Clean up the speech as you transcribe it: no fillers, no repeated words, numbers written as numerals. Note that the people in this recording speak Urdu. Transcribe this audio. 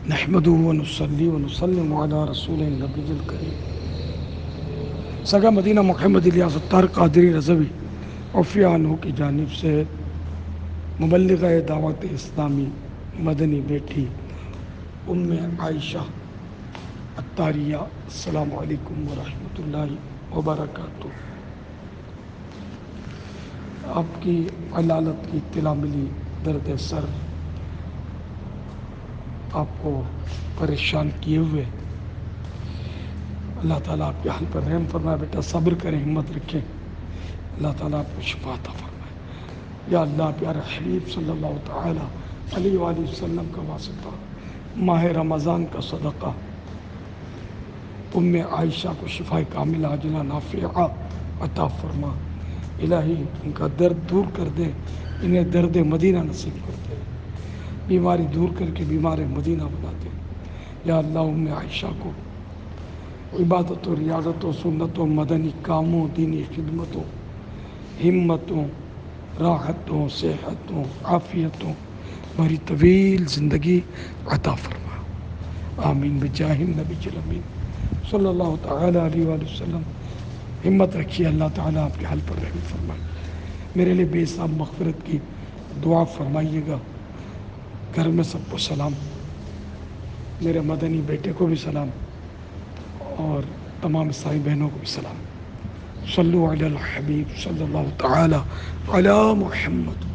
نحمده ونصلي ونسلم على رسول النبی الکریم سگا مدینہ محمد الیاس ستار قادری رضوی عفیہ عنہ کی جانب سے مبلغہ دعوت اسلامی مدنی بیٹی ام عائشہ اتاریہ، السلام علیکم ورحمۃ اللہ وبرکاتہ۔ آپ کی علالت کی اطلاع ملی، درد سر آپ کو پریشان کیے ہوئے، اللہ تعالیٰ آپ کے حال پر رحم فرمائے۔ بیٹا صبر کریں، ہمت رکھیں، اللہ تعالیٰ آپ کو شفا عطا فرمائے۔ یا اللہ پیارے حبیب صلی اللہ تعالیٰ علیہ وآلہ وسلم کا واسطہ، ماہ رمضان کا صدقہ، ام عائشہ کو شفا کاملہ عاجلہ نافعہ عطا فرما۔ الہی ان کا درد دور کر دے، انہیں درد مدینہ نصیب کر دے، بیماری دور کر کے بیمار مدینہ بنا دے۔ یا اللہ ام عائشہ کو عبادت و ریاضت و سنت و مدنی کاموں، دینی خدمتوں، ہمتوں، راحتوں، صحتوں، عافیتوں بھری طویل زندگی عطا فرما۔ آمین بجاہ النبی الامین صلی اللہ تعالیٰ علیہ وآلہ وسلم۔ ہمت رکھیے، اللہ تعالیٰ آپ کے حال پر رحم فرمائے۔ میرے لیے بے حساب مغفرت کی دعا فرمائیے گا۔ گھر میں سب کو سلام، میرے مدنی بیٹے کو بھی سلام، اور تمام عیسائی بہنوں کو بھی سلام۔ صلو علی الحبیب صلی اللہ تعالی علی محمد۔